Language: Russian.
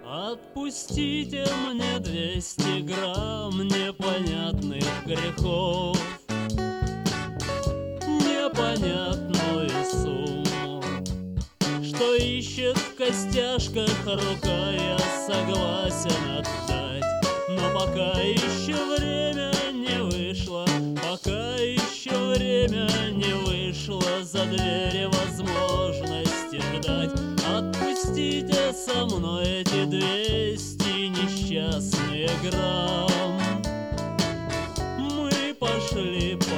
Отпустите мне 200 грамм непонятных грехов, непонятную сумму, что ищет в костяшках рука, я согласен отдать. Но пока еще время не вышло, пока еще время не вышло за двери возможности ждать. Отпустите со мной эти 200 несчастные грамм. Мы пошли